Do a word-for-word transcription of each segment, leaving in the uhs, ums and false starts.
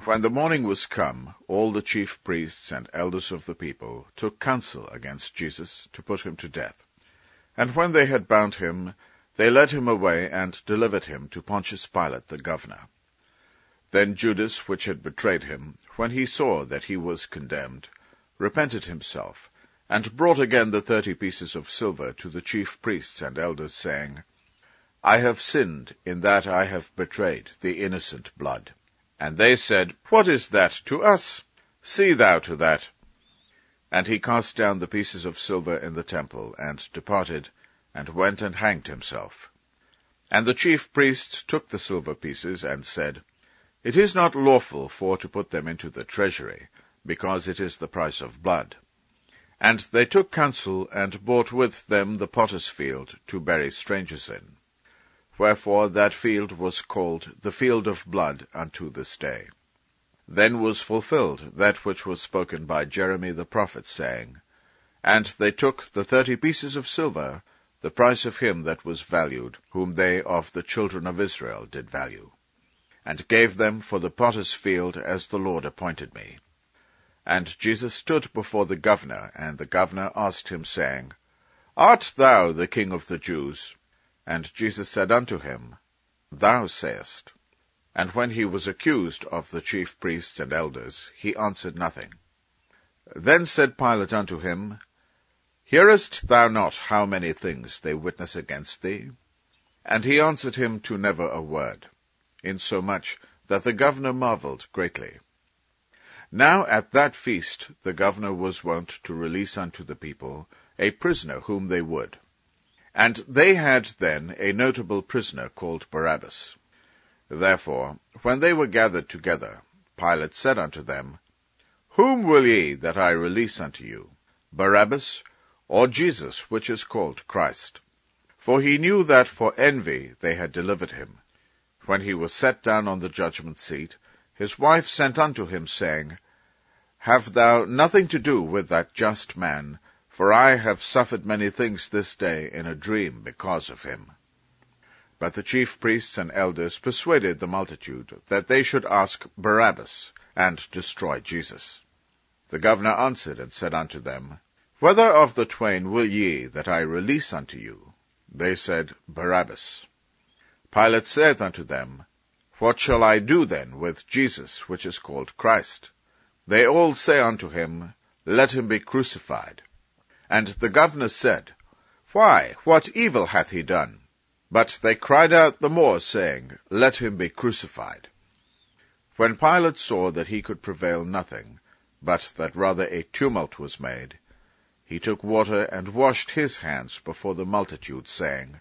When the morning was come, all the chief priests and elders of the people took counsel against Jesus to put him to death. And when they had bound him, they led him away and delivered him to Pontius Pilate the governor. Then Judas, which had betrayed him, when he saw that he was condemned, repented himself, and brought again the thirty pieces of silver to the chief priests and elders, saying, I have sinned in that I have betrayed the innocent blood. And they said, What is that to us? See thou to that. And he cast down the pieces of silver in the temple, and departed, and went and hanged himself. And the chief priests took the silver pieces, and said, It is not lawful for to put them into the treasury, because it is the price of blood. And they took counsel, and bought with them the potter's field, to bury strangers in. Wherefore that field was called the field of blood unto this day. Then was fulfilled that which was spoken by Jeremy the prophet, saying, And they took the thirty pieces of silver, the price of him that was valued, whom they of the children of Israel did value, and gave them for the potter's field, as the Lord appointed me. And Jesus stood before the governor, and the governor asked him, saying, Art thou the King of the Jews? And Jesus said unto him, Thou sayest. And when he was accused of the chief priests and elders, he answered nothing. Then said Pilate unto him, Hearest thou not how many things they witness against thee? And he answered him to never a word, insomuch that the governor marveled greatly. Now at that feast the governor was wont to release unto the people a prisoner whom they would. And they had then a notable prisoner called Barabbas. Therefore, when they were gathered together, Pilate said unto them, Whom will ye that I release unto you, Barabbas, or Jesus, which is called Christ? For he knew that for envy they had delivered him. When he was set down on the judgment seat, his wife sent unto him, saying, Have thou nothing to do with that just man, for I have suffered many things this day in a dream because of him. But the chief priests and elders persuaded the multitude that they should ask Barabbas, and destroy Jesus. The governor answered and said unto them, Whether of the twain will ye that I release unto you? They said, Barabbas. Pilate saith unto them, What shall I do then with Jesus, which is called Christ? They all say unto him, Let him be crucified. And the governor said, Why, what evil hath he done? But they cried out the more, saying, Let him be crucified. When Pilate saw that he could prevail nothing, but that rather a tumult was made, he took water and washed his hands before the multitude, saying,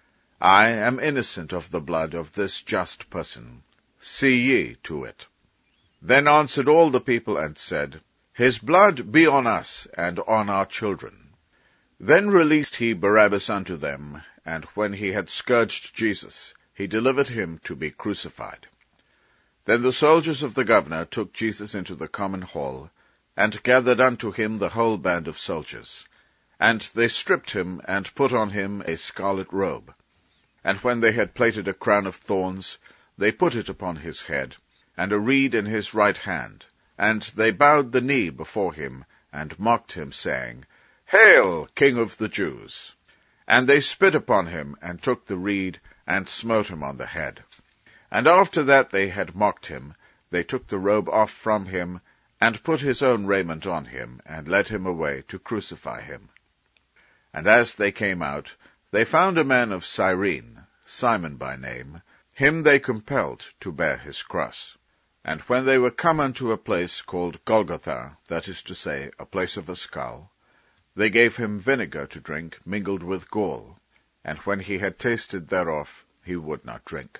I am innocent of the blood of this just person. See ye to it. Then answered all the people and said, His blood be on us and on our children. Then released he Barabbas unto them, and when he had scourged Jesus, he delivered him to be crucified. Then the soldiers of the governor took Jesus into the common hall, and gathered unto him the whole band of soldiers. And they stripped him, and put on him a scarlet robe. And when they had plaited a crown of thorns, they put it upon his head, and a reed in his right hand. And they bowed the knee before him, and mocked him, saying, Hail, King of the Jews! And they spit upon him, and took the reed, and smote him on the head. And after that they had mocked him, they took the robe off from him, and put his own raiment on him, and led him away to crucify him. And as they came out, they found a man of Cyrene, Simon by name. Him they compelled to bear his cross. And when they were come unto a place called Golgotha, that is to say, a place of a skull, they gave him vinegar to drink mingled with gall, and when he had tasted thereof, he would not drink.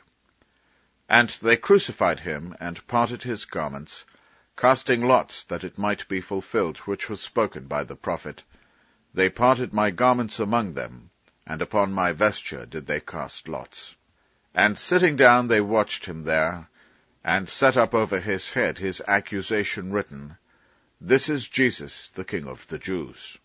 And they crucified him, and parted his garments, casting lots, that it might be fulfilled which was spoken by the prophet, They parted my garments among them, and upon my vesture did they cast lots. And sitting down they watched him there, and set up over his head his accusation written, This is Jesus, the King of the Jews.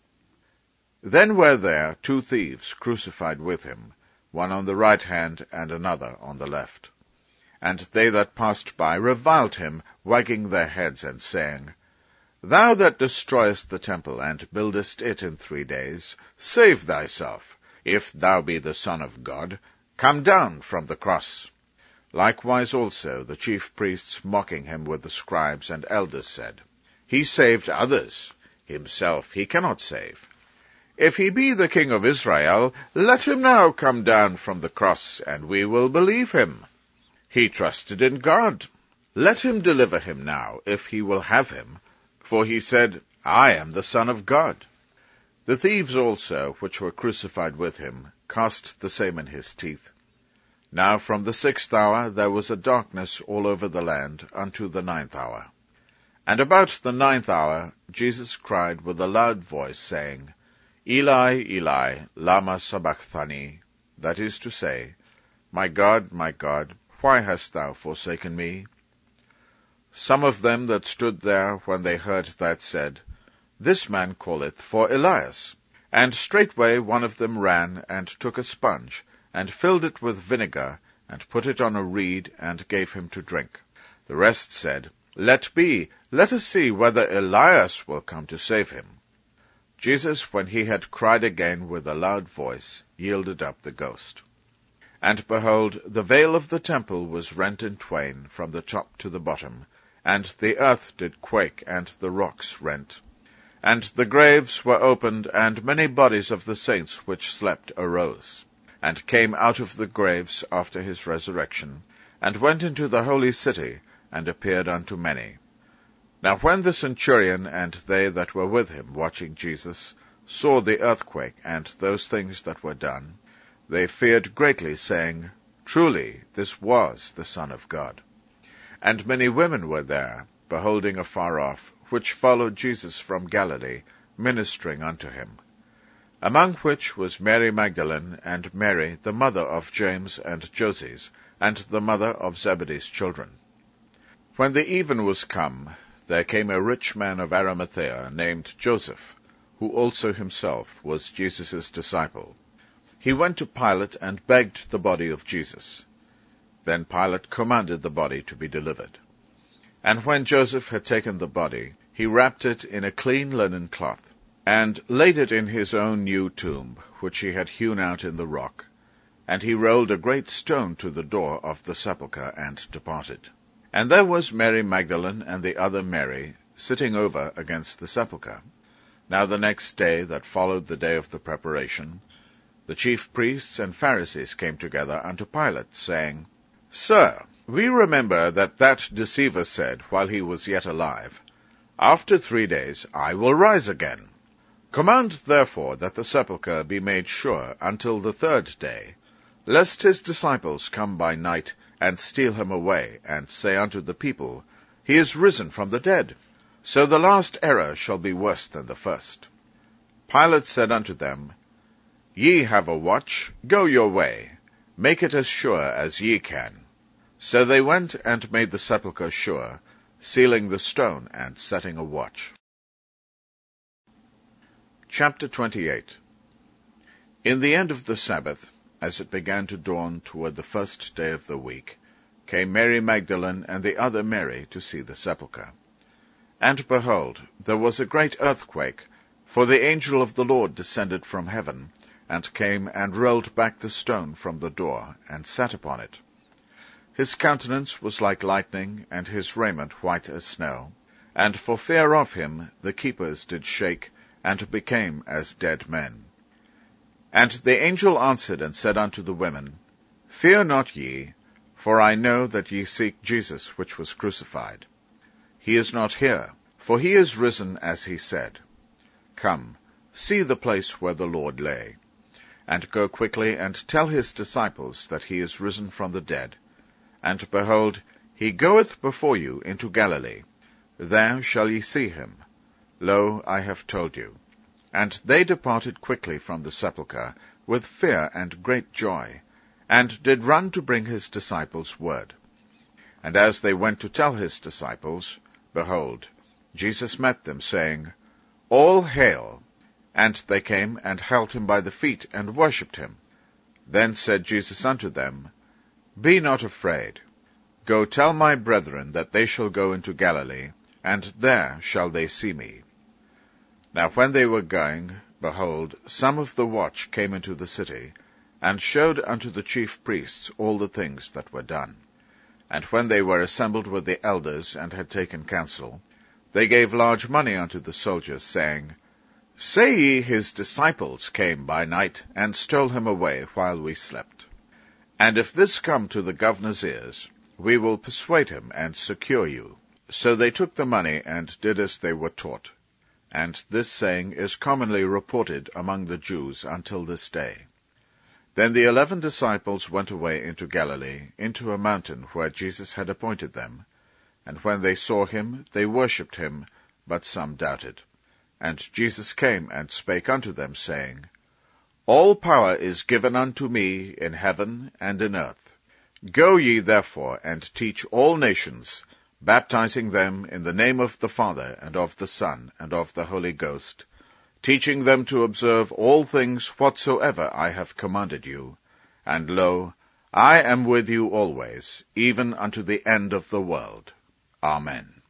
Then were there two thieves crucified with him, one on the right hand, and another on the left. And they that passed by reviled him, wagging their heads, and saying, Thou that destroyest the temple, and buildest it in three days, save thyself. If thou be the Son of God, come down from the cross. Likewise also the chief priests, mocking him with the scribes and elders, said, He saved others, himself he cannot save. If he be the King of Israel, let him now come down from the cross, and we will believe him. He trusted in God. Let him deliver him now, if he will have him. For he said, I am the Son of God. The thieves also, which were crucified with him, cast the same in his teeth. Now from the sixth hour there was a darkness all over the land unto the ninth hour. And about the ninth hour Jesus cried with a loud voice, saying, Eli, Eli, lama sabachthani, that is to say, My God, my God, why hast thou forsaken me? Some of them that stood there when they heard that said, This man calleth for Elias. And straightway one of them ran, and took a sponge, and filled it with vinegar, and put it on a reed, and gave him to drink. The rest said, Let be, let us see whether Elias will come to save him. Jesus, when he had cried again with a loud voice, yielded up the ghost. And behold, the veil of the temple was rent in twain from the top to the bottom, and the earth did quake, and the rocks rent. And the graves were opened, and many bodies of the saints which slept arose, and came out of the graves after his resurrection, and went into the holy city, and appeared unto many. Now when the centurion and they that were with him, watching Jesus, saw the earthquake, and those things that were done, they feared greatly, saying, Truly this was the Son of God. And many women were there, beholding afar off, which followed Jesus from Galilee, ministering unto him. Among which was Mary Magdalene, and Mary, the mother of James and Joses, and the mother of Zebedee's children. When the even was come, there came a rich man of Arimathea, named Joseph, who also himself was Jesus' disciple. He went to Pilate, and begged the body of Jesus. Then Pilate commanded the body to be delivered. And when Joseph had taken the body, he wrapped it in a clean linen cloth, and laid it in his own new tomb, which he had hewn out in the rock. And he rolled a great stone to the door of the sepulchre, and departed. And there was Mary Magdalene, and the other Mary, sitting over against the sepulchre. Now the next day that followed the day of the preparation, the chief priests and Pharisees came together unto Pilate, saying, Sir, we remember that that deceiver said, while he was yet alive, After three days I will rise again. Command therefore that the sepulchre be made sure until the third day, lest his disciples come by night, and steal him away, and say unto the people, He is risen from the dead. So the last error shall be worse than the first. Pilate said unto them, Ye have a watch, go your way, make it as sure as ye can. So they went and made the sepulchre sure, sealing the stone, and setting a watch. Chapter twenty-eight. In the end of the Sabbath, as it began to dawn toward the first day of the week, came Mary Magdalene and the other Mary to see the sepulchre. And behold, there was a great earthquake, for the angel of the Lord descended from heaven, and came and rolled back the stone from the door, and sat upon it. His countenance was like lightning, and his raiment white as snow. And for fear of him the keepers did shake, and became as dead men. And the angel answered and said unto the women, Fear not ye, for I know that ye seek Jesus which was crucified. He is not here, for he is risen as he said. Come, see the place where the Lord lay. And go quickly and tell his disciples that he is risen from the dead. And behold, he goeth before you into Galilee. There shall ye see him. Lo, I have told you. And they departed quickly from the sepulchre, with fear and great joy, and did run to bring his disciples word. And as they went to tell his disciples, behold, Jesus met them, saying, All hail! And they came and held him by the feet, and worshipped him. Then said Jesus unto them, Be not afraid. Go tell my brethren that they shall go into Galilee, and there shall they see me. Now when they were going, behold, some of the watch came into the city, and showed unto the chief priests all the things that were done. And when they were assembled with the elders, and had taken counsel, they gave large money unto the soldiers, saying, Say ye, his disciples came by night, and stole him away while we slept. And if this come to the governor's ears, we will persuade him, and secure you. So they took the money, and did as they were taught. And this saying is commonly reported among the Jews until this day. Then the eleven disciples went away into Galilee, into a mountain where Jesus had appointed them. And when they saw him, they worshipped him, but some doubted. And Jesus came and spake unto them, saying, All power is given unto me in heaven and in earth. Go ye therefore, and teach all nations, baptizing them in the name of the Father, and of the Son, and of the Holy Ghost, teaching them to observe all things whatsoever I have commanded you. And lo, I am with you always, even unto the end of the world. Amen.